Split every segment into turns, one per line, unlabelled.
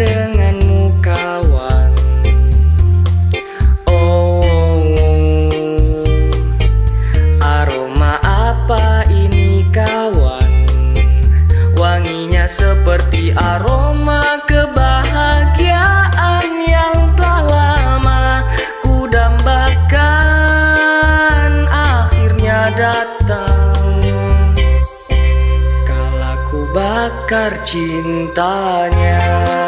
denganmu kawan? Oh, aroma apa ini kawan? Wanginya seperti aroma kebahagiaan yang telah lama ku dambakan akhirnya datang. Kala ku bakar cintanya.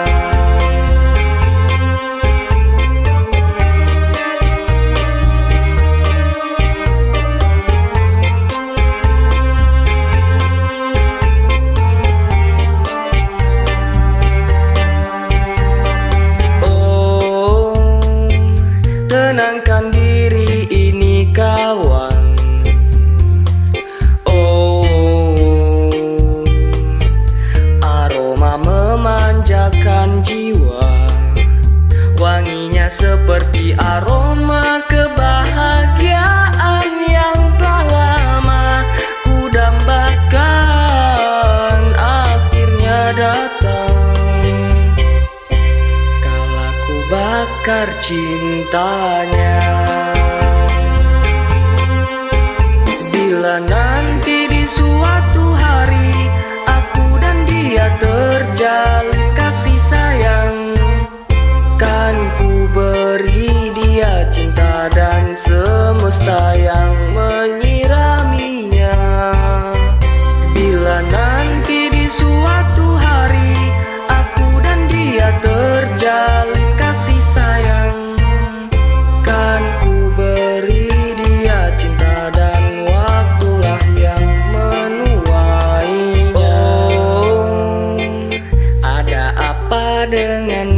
Tenangkan diri ini kawan. Oh, aroma memanjakan jiwa. Wanginya seperti aroma kebahagiaan yang telah lama ku dambakan akhirnya datang. Kala ku bakar cintanya. Bila nanti di suatu hari aku dan dia terjalin kasih sayang, kan ku beri dia cinta dan semesta yang menyiraminya. Bila nanti di suatu hari aku dan dia terjalin kasih sayang, kan ku beri dia cinta dan waktulah yang menuainya. Oh, ada apa dengan